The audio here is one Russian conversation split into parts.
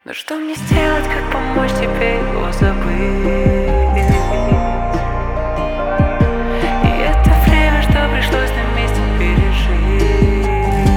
Но что мне сделать, как помочь тебе его забыть? И это время, что пришлось нам вместе пережить.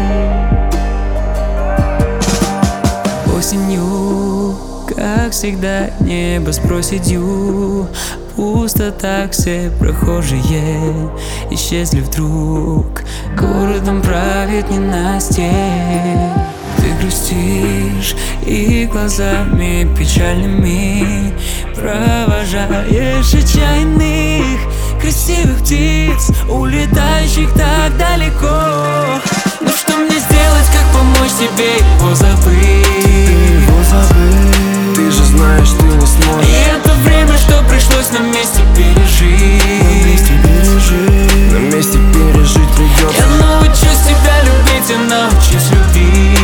Осенью, как всегда, небо с проседью. Пусто так, все прохожие исчезли вдруг. Городом правит ненастье. Ты грустишь и глазами печальными провожаешь отчаянных красивых птиц, улетающих так далеко. Ну что мне сделать, как помочь тебе его забыть? Ты же знаешь, ты не сможешь. И это время, что пришлось нам вместе пережить. На месте пережить придется. Я научусь тебя любить, я научусь любить.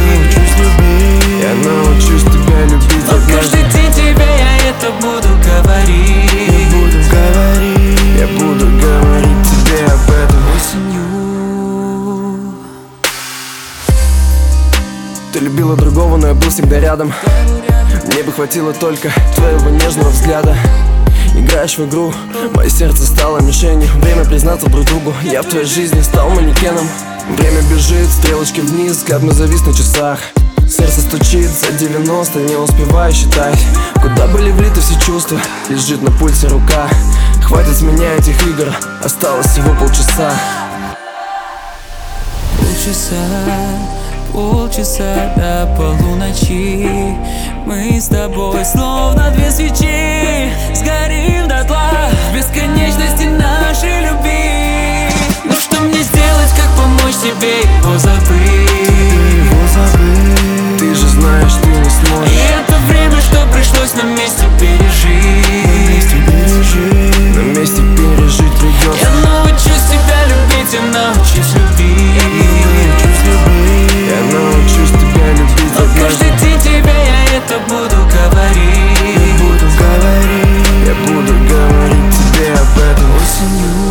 Я научусь тебя любить. Но каждый день тебе я это буду говорить. Я буду говорить тебе об этом. Осенью Ты любила другого, но я был всегда рядом. Мне бы хватило только твоего нежного взгляда. Играешь в игру, мое сердце стало мишенью. Время признаться друг другу, я в твоей жизни стал манекеном. Время бежит, стрелочки вниз, взгляд мой завис на часах. Сердце стучит за 90, не успеваю считать. Куда были влиты все чувства, лежит на пульсе рука. Хватит с меня этих игр, осталось всего полчаса. Полчаса до полуночи. Мы с тобой словно две свечи, сгорим дотла в бесконечности нашей любви. Ну что мне сделать, как помочь тебе его забыть? Ты же знаешь, ты не сможешь. И это время, что пришлось нам вместе пережить. На месте пережить придется. Я научусь тебя любить, я научусь любить. Я научусь тебя любить. Но каждый день тебе я это буду говорить. Я буду говорить тебе об этом. Осенью